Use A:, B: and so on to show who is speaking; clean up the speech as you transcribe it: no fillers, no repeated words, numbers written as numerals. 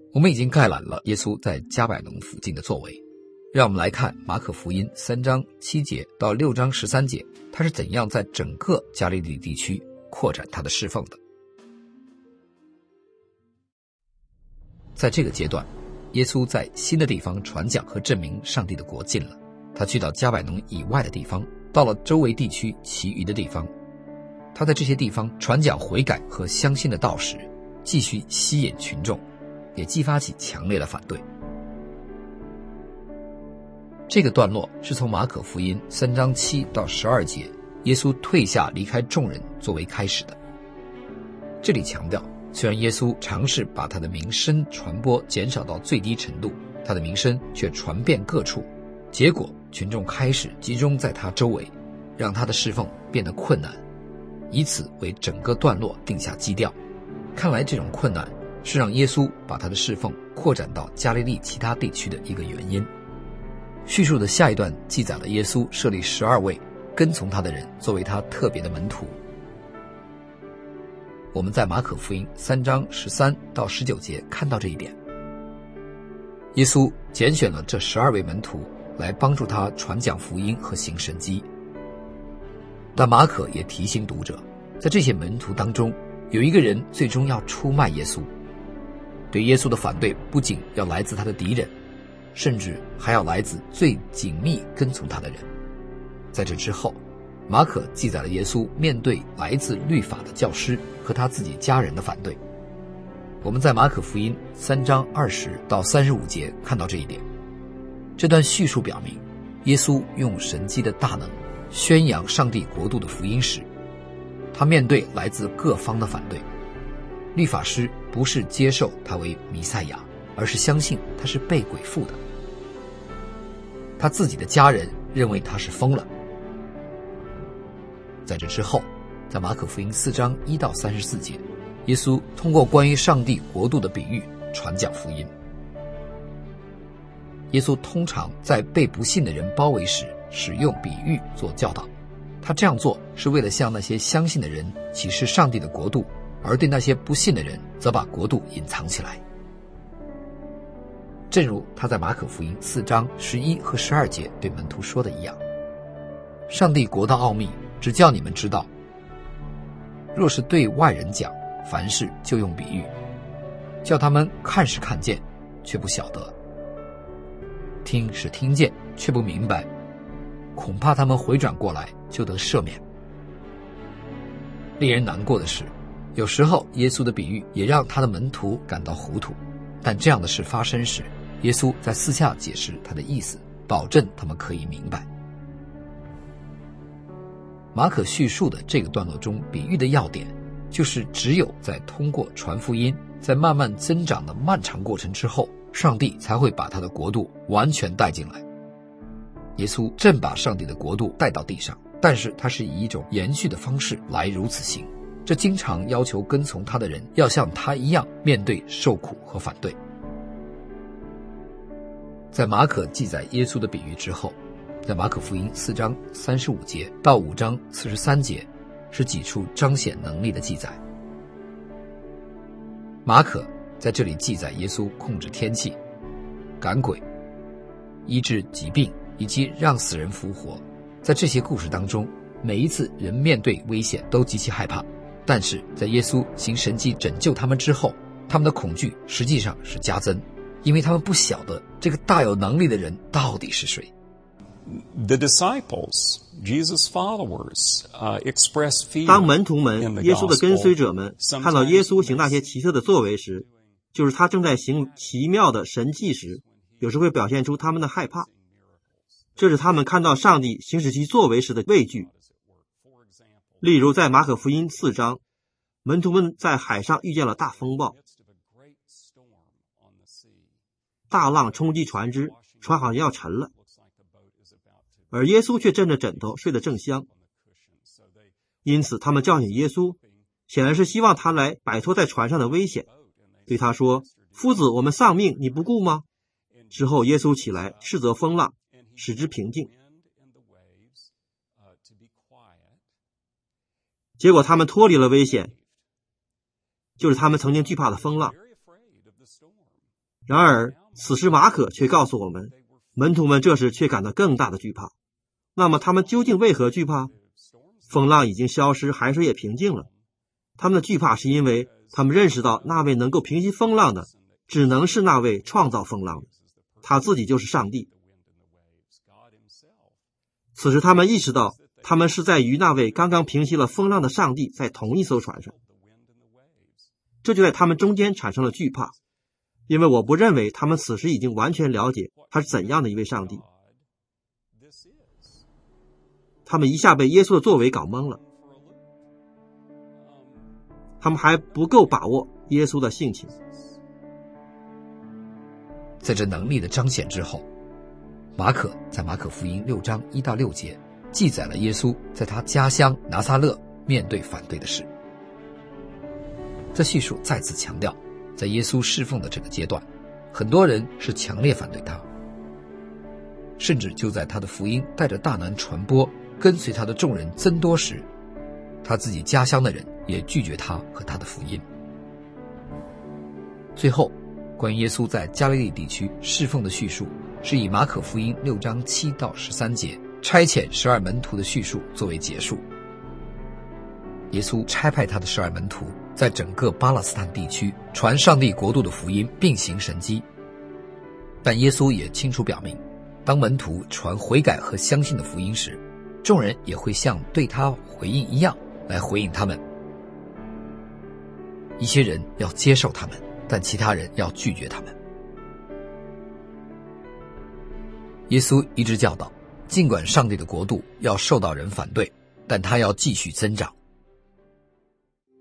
A: 我们已经概览了耶稣在加百农附近的作为，让我们来看马可福音3章7节到6章13节，他是怎样在整个加利利地区扩展他的侍奉的。在这个阶段，耶稣在新的地方传讲和证明上帝的国近了，他去到加百农以外的地方，到了周围地区其余的地方，他在这些地方传讲悔改和相信的道时，继续吸引群众，也激发起强烈的反对。这个段落是从马可福音3章7到12节，耶稣退下离开众人作为开始的。这里强调，虽然耶稣尝试把他的名声传播减少到最低程度，他的名声却传遍各处，结果群众开始集中在他周围，让他的侍奉变得困难，以此为整个段落定下基调。看来这种困难是让耶稣把他的侍奉扩展到加利利其他地区的一个原因。叙述的下一段记载了耶稣设立12位跟从他的人作为他特别的门徒。我们在马可福音3章13到19节看到这一点。耶稣拣选了这12位门徒来帮助他传讲福音和行神迹。但马可也提醒读者，在这些门徒当中，有一个人最终要出卖耶稣。对耶稣的反对不仅要来自他的敌人，甚至还要来自最紧密跟从他的人。在这之后，马可记载了耶稣面对来自律法的教师和他自己家人的反对。我们在马可福音3章20到35节看到这一点。这段叙述表明，耶稣用神迹的大能宣扬上帝国度的福音时，他面对来自各方的反对。律法师不是接受他为弥赛亚，而是相信他是被鬼附的。他自己的家人认为他是疯了。在这之后，在马可福音4章1到34节，耶稣通过关于上帝国度的比喻传讲福音。耶稣通常在被不信的人包围时使用比喻做教导，他这样做是为了向那些相信的人启示上帝的国度，而对那些不信的人则把国度隐藏起来。正如他在马可福音4章11和12节对门徒说的一样，上帝国的奥秘只叫你们知道，若是对外人讲，凡事就用比喻，叫他们看是看见，却不晓得；听是听见，却不明白，恐怕他们回转过来就得赦免。令人难过的是，有时候耶稣的比喻也让他的门徒感到糊涂，但这样的事发生时，耶稣在私下解释他的意思，保证他们可以明白。马可叙述的这个段落中比喻的要点，就是只有在通过传福音，在慢慢增长的漫长过程之后，上帝才会把他的国度完全带进来。耶稣正把上帝的国度带到地上，但是他是以一种延续的方式来如此行，这经常要求跟从他的人要像他一样面对受苦和反对。在马可记载耶稣的比喻之后，在马可福音4章35节到5章43节是几处彰显能力的记载。马可在这里记载耶稣控制天气、赶鬼、医治疾病以及让死人复活。在这些故事当中，每一次人面对危险都极其害怕，但是在耶稣行神迹拯救他们之后，他们的恐惧实际上是加增，因为他们不晓得这个大有能力的人到底是谁。
B: The disciples, Jesus' followers, express fear.
C: 当门徒们、耶稣的跟随者们看到耶稣行那些奇特的作为时，就是他正在行奇妙的神迹时，有时会表现出他们的害怕。这是他们看到上帝行使其作为时的畏惧。例如在马可福音4章，门徒们在海上遇见了大风暴，大浪冲击船只，船好像要沉了，而耶稣却枕着枕头睡得正香。因此他们叫醒耶稣，显然是希望他来摆脱在船上的危险，对他说：夫子，我们丧命，你不顾吗？之后耶稣起来斥责风浪，使之平静。结果他们脱离了危险，就是他们曾经惧怕的风浪。 然而此时马可却告诉我们，门徒们这时却感到更大的惧怕。那么他们究竟为何惧怕？风浪已经消失，海水也平静了。他们的惧怕是因为他们认识到那位能够平息风浪的只能是那位创造风浪的，他自己就是上帝。此时他们意识到他们是在与那位刚刚平息了风浪的上帝在同一艘船上，这就在他们中间产生了惧怕，因为我不认为他们此时已经完全了解他是怎样的一位上帝。他们一下被耶稣的作为搞懵了，他们还不够把握耶稣的性情。
A: 在这能力的彰显之后，马可在马可福音6章1到6节记载了耶稣在他家乡拿撒勒面对反对的事。这叙述再次强调，在耶稣侍奉的这个阶段，很多人是强烈反对他，甚至就在他的福音带着大能传播，跟随他的众人增多时，他自己家乡的人也拒绝他和他的福音。最后，关于耶稣在加利利地区侍奉的叙述，是以马可福音6章7到13节差遣12门徒的叙述作为结束。耶稣差派他的12门徒在整个巴勒斯坦地区传上帝国度的福音，并行神迹。但耶稣也清楚表明，当门徒传悔改和相信的福音时，众人也会像对他回应一样来回应他们。一些人要接受他们，但其他人要拒绝他们。耶稣一直教导，尽管上帝的国度要受到人反对，但他要继续增长。